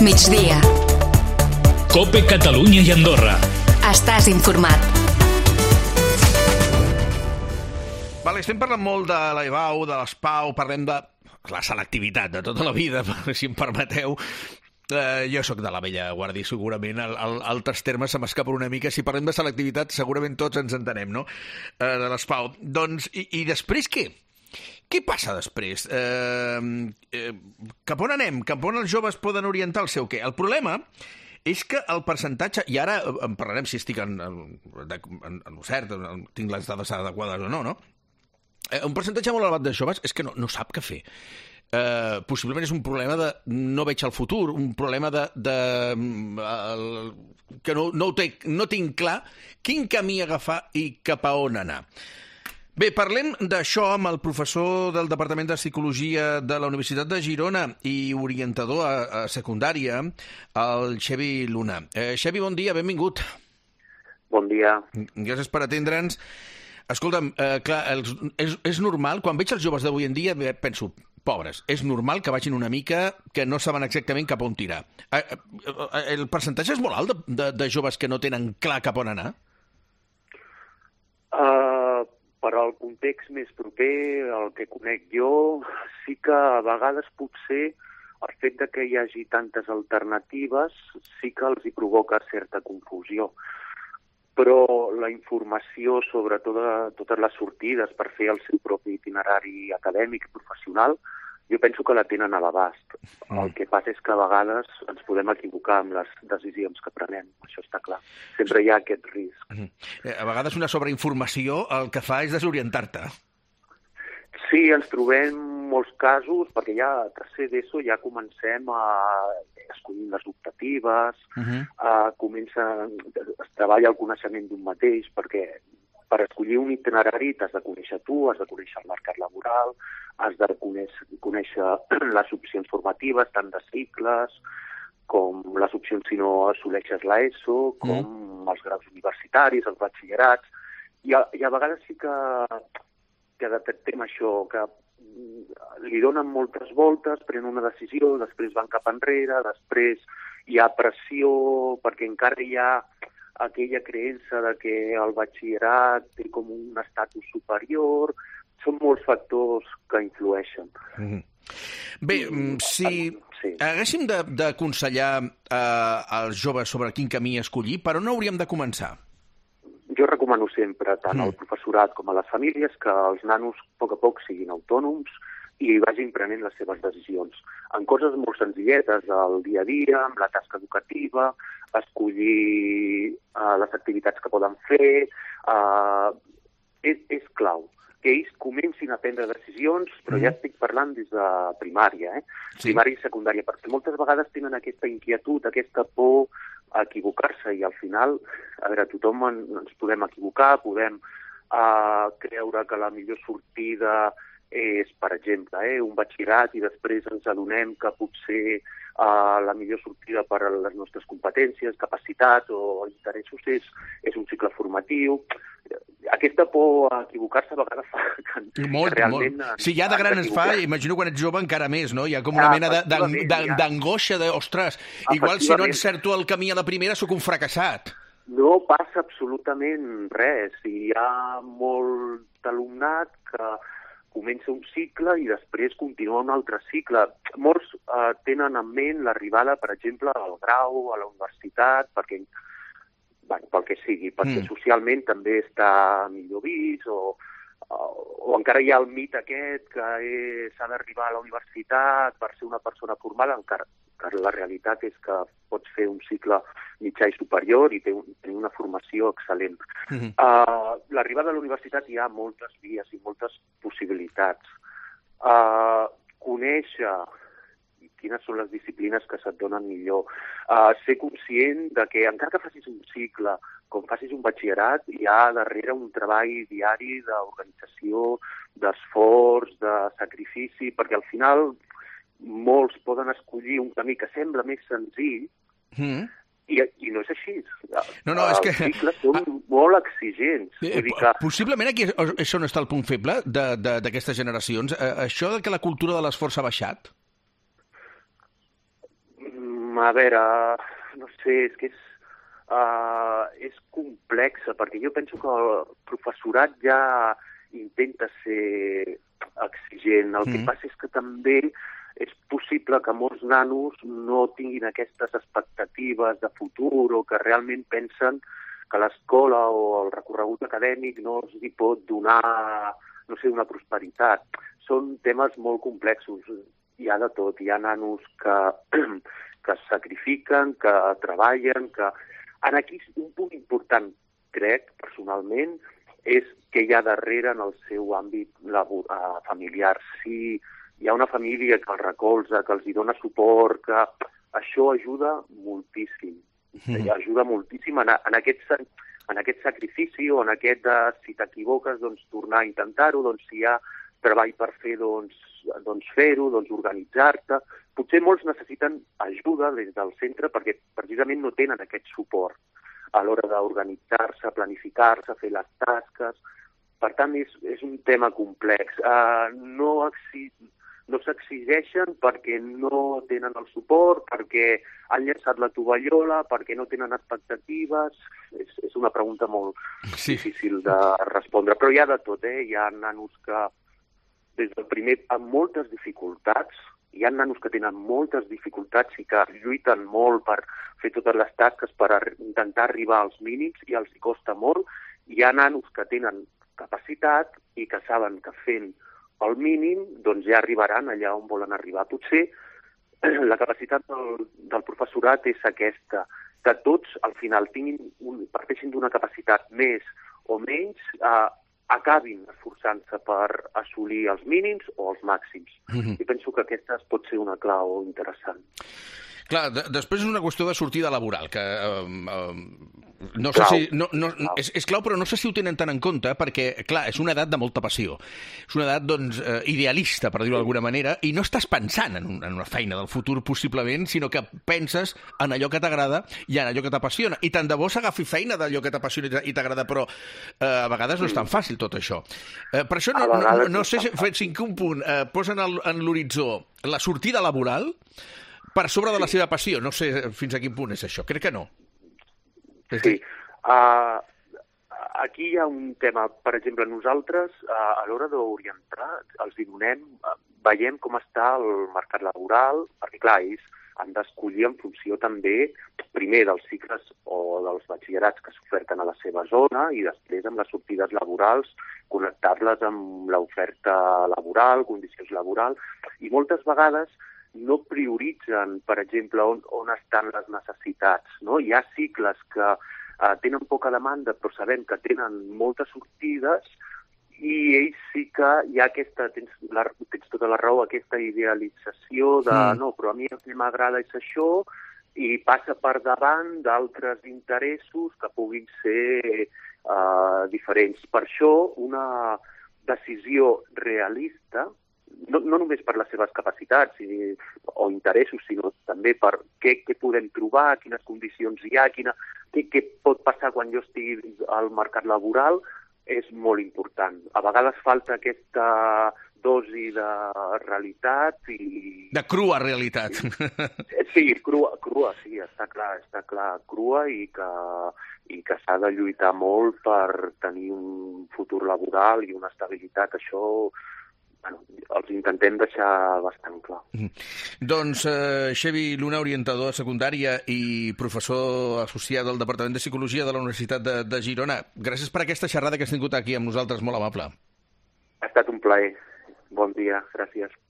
migdia. COPE Catalunya i Andorra. Estàs informat. Vale, estem parlant molt de l'EBAU, de l'ESPAU, parlem de la selectivitat de tota la vida, si em permeteu. Jo sóc de la vella guàrdia, segurament altres termes se m'escapen una mica. Si parlem de selectivitat, segurament tots ens entenem, no? De l'ESPAU. Doncs, i després què? Què passa després? Cap on anem? Cap on els joves poden orientar el seu què? El problema és que el percentatge, i ara en parlarem si estic en el cert, tinc les dades adequades o no, no? Un percentatge molt elevat de joves és que no sap què fer. Possiblement és un problema de no veig el futur, un problema que no tinc clar quin camí agafar i cap a on anar. Bé, parlem d'això amb el professor del Departament de Psicologia de la Universitat de Girona i orientador a secundària, el Xevi Luna. Xevi, bon dia, benvingut. Bon dia. Gràcies per atendre'ns. Escolta'm, clar, és normal, quan veig els joves d'avui en dia, penso, pobres, és normal que vagin una mica, que no saben exactament cap on tirar. El percentatge és molt alt de joves que no tenen clar cap on anar? Per al context més proper, el que conec jo, sí que a vegades potser el fet de que hi hagi tantes alternatives sí que els hi provoca certa confusió. Però la informació sobre totes les sortides per fer el seu propi itinerari acadèmic i professional, jo penso que la tenen a l'abast. El que passa és que a vegades ens podem equivocar amb les decisions que prenem, això està clar. Sempre hi ha aquest risc. A vegades una sobreinformació el que fa és desorientar-te. Sí, ens trobem molts casos, perquè ja a tercer d'ESO ja comencem a escollir les optatives, es treballa el coneixement d'un mateix, perquè per escollir un itinerari t'has de conèixer tu, has de conèixer el mercat laboral, has de conèixer les opcions formatives, tant de cicles, com les opcions si no assoleixes l'ESO, com els graus universitaris, els batxillerats, i a vegades sí que detectem això, que li donen moltes voltes, prenen una decisió, després van cap enrere, després hi ha pressió perquè encara hi ha aquella creença de que el batxillerat té com un estatus superior. Són molts factors que influeixen. Bé, si haguéssim d'aconsellar als joves sobre quin camí escollir, per on hauríem de començar? Jo recomano sempre, tant al professorat com a les famílies, que els nanos a poc siguin autònoms i vagin prenent les seves decisions. En coses molt senzilletes, al dia a dia, amb la tasca educativa, escollir les activitats que poden fer, és clau. Que ells comencin a prendre decisions, però ja estic parlant des de primària, primària i secundària, perquè moltes vegades tenen aquesta inquietud, aquesta por a equivocar-se, i al final, a veure, tothom ens podem equivocar, podem creure que la millor sortida és, per exemple, un batxillerat, i després ens adonem que potser la millor sortida per a les nostres competències, capacitats o interessos és un cicle formatiu. Aquesta por a equivocar-se a vegades fa que realment... Si ja de gran es fa, imagino quan ets jove encara més, no? Hi ha com una mena d'angoixa de, ostres, igual si no encerto el camí a la primera sóc un fracassat. No passa absolutament res. Hi ha molt alumnat que comença un cicle i després continua un altre cicle. Molts tenen en ment l'arribada, per exemple, al grau, a la universitat, perquè pel que sigui, perquè socialment també està millor vist, o encara hi ha el mit aquest que s'ha d'arribar a la universitat per ser una persona formada, encara que la realitat és que pots fer un cicle mitjà i superior i tenir una formació excel·lent. L'arribada a la universitat hi ha moltes vies i moltes possibilitats. Conèixer quines són les disciplines que se't donen millor. Ser conscient de que encara que facis un cicle, com facis un batxillerat, hi ha darrere un treball diari d'organització, d'esforç, de sacrifici, perquè al final molts poden escollir un camí que sembla més senzill i no és així. És que... Els cicles són molt exigents. Possiblement aquí és on està el punt feble d'aquestes generacions. Això de que la cultura de l'esforç ha baixat? A veure, no sé, és que és complexa, perquè jo penso que el professorat ja intenta ser exigent. El que passa és que també és possible que molts nanos no tinguin aquestes expectatives de futur o que realment pensen que l'escola o el recorregut acadèmic no els hi pot donar, no sé, una prosperitat. Són temes molt complexos. Hi ha de tot. Hi ha nanos que es sacrifiquen, que treballen, que... Aquí un punt important, crec, personalment, és què hi ha darrere en el seu àmbit familiar. Si hi ha una família que els recolza, que els hi dona suport, que això ajuda moltíssim. Ajuda moltíssim en aquest sacrifici o en aquest, si t'equivoques, doncs tornar a intentar-ho, doncs si hi ha treball per fer, doncs fer-ho, doncs organitzar-te. Potser molts necessiten ajuda des del centre perquè precisament no tenen aquest suport a l'hora d'organitzar-se, planificar-se, fer les tasques. Per tant, és un tema complex. No s'exigeixen perquè no tenen el suport, perquè han llançat la tovallola, perquè no tenen expectatives. És una pregunta molt difícil de respondre. Però hi ha de tot, Hi ha nanos que des del primer amb moltes dificultats, hi ha nanos que tenen moltes dificultats i que lluiten molt per fer totes les tasques per intentar arribar als mínims i els hi costa molt. Hi ha nanos que tenen capacitat i que saben que fent el mínim doncs ja arribaran allà on volen arribar. Potser la capacitat del professorat és aquesta, que tots al final parteixin d'una capacitat més o menys, acabin esforçant-se per assolir els mínims o els màxims. I penso que aquesta pot ser una clau interessant. Clar, després és una qüestió de sortida laboral, que no sé si... És clau, però no sé si ho tenen tant en compte, perquè, clar, és una edat de molta passió. És una edat, doncs, idealista, per dir-ho d'alguna manera, i no estàs pensant en una feina del futur, possiblement, sinó que penses en allò que t'agrada i en allò que t'apassiona. I tant de bo s'agafi feina d'allò que t'apassiona i t'agrada, però a vegades no és tan fàcil tot això. Per això no sé si en un punt posen en l'horitzó la sortida laboral per sobre de la seva passió. No sé fins a quin punt és això. Crec que no. Sí. Aquí hi ha un tema. Per exemple, nosaltres, a l'hora d'orientar, els donem, veiem com està el mercat laboral, perquè, clar, ells han d'escollir en funció també, primer, dels cicles o dels batxillerats que s'oferten a la seva zona i després amb les sortides laborals, connectar-les amb l'oferta laboral, condicions laborals, i moltes vegades no prioritzen, per exemple, on estan les necessitats. No? Hi ha cicles que tenen poca demanda, però sabem que tenen moltes sortides i ells sí que hi ha aquesta, tens tota la raó, aquesta idealització de no, però a mi el que m'agrada és això i passa per davant d'altres interessos que puguin ser diferents. Per això una decisió realista, no només per les seves capacitats o interessos, sinó també per què podem trobar, quines condicions hi ha, què pot passar quan jo estigui al mercat laboral, és molt important. A vegades falta aquesta dosi de realitat i... De crua realitat. Sí, crua, sí, està clar, crua i que s'ha de lluitar molt per tenir un futur laboral i una estabilitat. Això els intentem deixar bastant clar. Doncs Xevi Luna, orientador de secundària i professor associat al Departament de Psicologia de la Universitat de Girona, gràcies per aquesta xerrada que has tingut aquí amb nosaltres, molt amable. Ha estat un plaer. Bon dia, gràcies.